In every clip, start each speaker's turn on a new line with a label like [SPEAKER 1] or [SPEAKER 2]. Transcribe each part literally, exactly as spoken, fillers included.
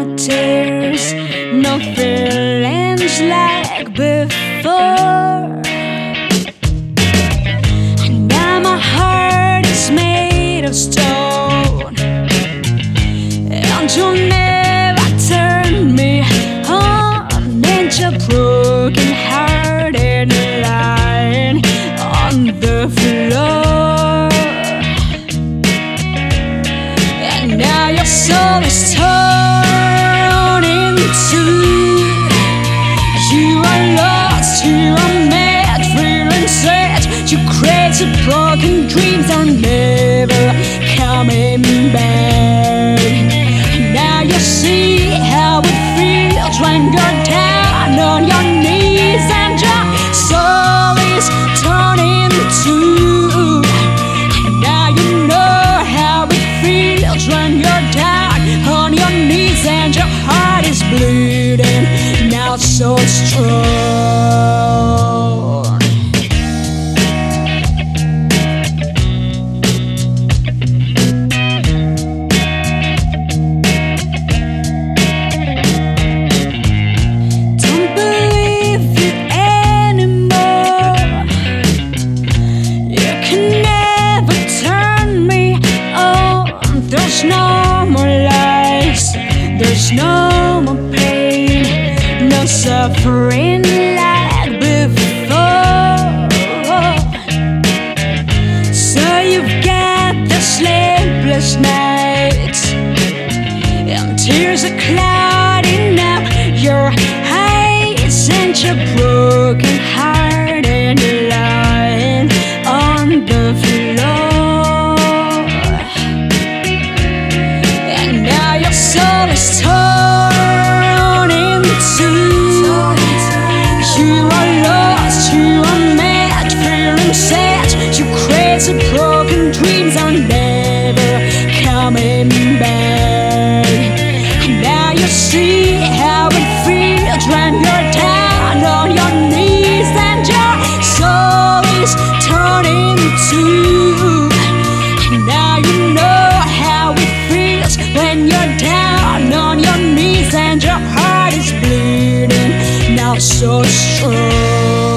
[SPEAKER 1] tears, no feelings like before. And now my heart is made of stone, and you'll never turn me on into broken hearted lying on the floor. And now your soul is torn in two. You are lost, you are mad, feeling sad. You crazy broken dreams are never coming back. Now you see how it feels when you're down on your knees and your soul is torn in two. Now you know how it feels when you're down on your knees and your heart is bleeding now so strong. Don't believe you anymore. You can never turn me on. There's no more lies, there's no more pain, no suffering like before. So you've got the sleepless nights, and tears are clouding up your eyes, and your broken heart and lying on the floor. And now your soul is torn in two. You are lost, you are mad, feeling sad. You crazy broken dreams are never coming back. And now you see how it feels when you're down on your knees and your soul is torn in two. And now you know how it feels when you're down on your knees and your heart is bleeding now so strong.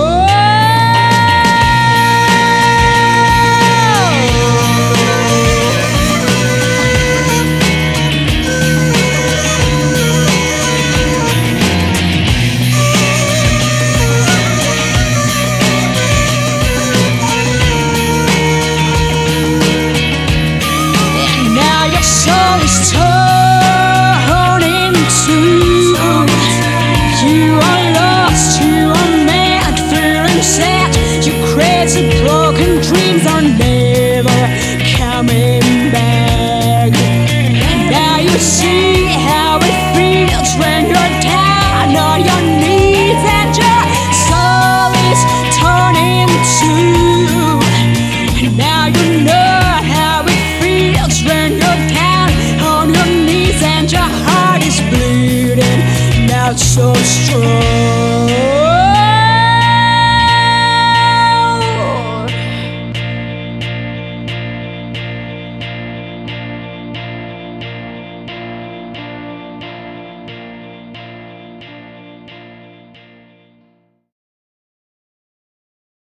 [SPEAKER 1] Soul is torn in two. You are lost, you are mad, feeling sad. You crazy broken dreams are never coming back. Now you see how it feels when you're down on your knees and your soul is torn in two. And now you know how it feels when you're down on your knees and your heart is bleeding now so strong.